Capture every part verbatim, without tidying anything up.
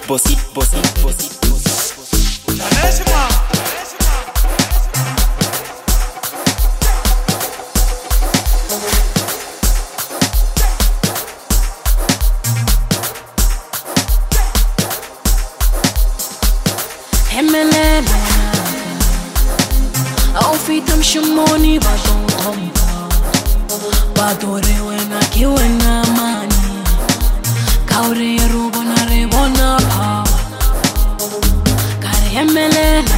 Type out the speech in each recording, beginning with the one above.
bossy, bossy, bossy, bossy. Laisse-moi. Emelela awufita mshumoni badontomba badore wena kiwena mani kaure rubona rebona pa kare emelela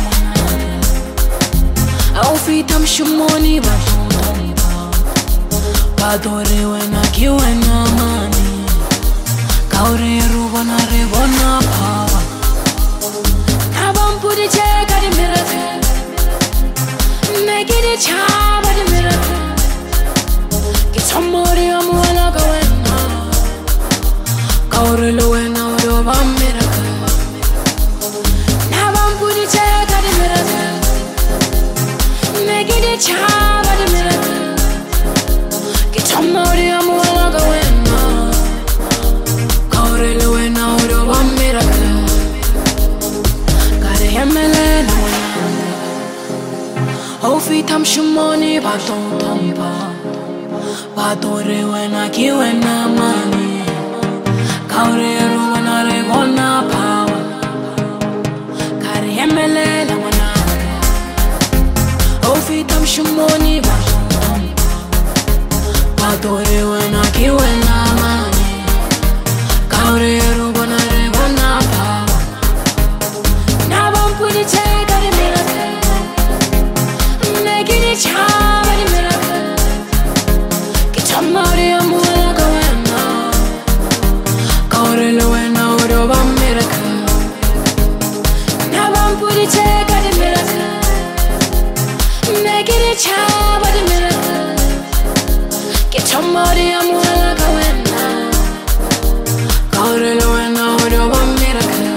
awufita mshumoni badontomba badore wena kiwena mani kaure rubona rebona pa Put it check at the mirror, make it a charm at the mirror. Get somebody I'm wanna go in now. Go to low and out of a miracle. Now I'm put it check at the mirror, make it a charm at the mirror. Get somebody I'm wanna go in now. Go to low and out of a miracle. Emelela Ofita mshumoni badontomba badore wena kiwena mani kaure ruwana rebona power kare emelela wana Ofita mshumoni badontomba badore wena kiwena mani kaure ruwana rebona power Put it check at the miracle, make it a charm at the miracle. Get your money, I'm gonna go in now. Go to low and out of a miracle. Now I'm put it check at the miracle, make it a charm at the miracle. Get your money, I'm gonna go in now. Go to low and out of a miracle.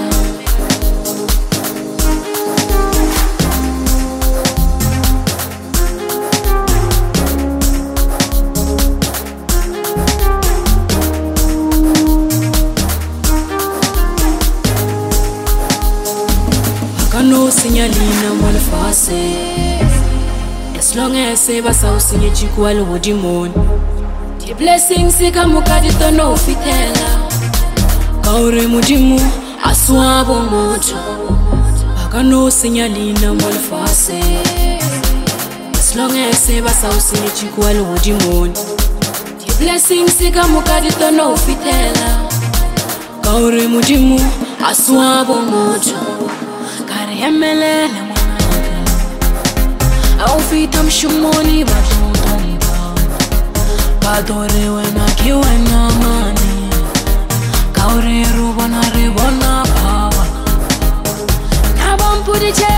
No signalina mwana fase As long as save us out sinye chikuwa lo dimoni The blessings sika mukadi tono fitela Kaure mudimu aswabo moto Baka no signalina mwana fase As long as save us out sinye chikuwa lo dimoni The blessings sika mukadi tono fitela Kaure mudimu aswabo moto Emelela mwana Awufita mshumoni badontomba badore wena kiwena mani kaure rubona rebona power Nabam put it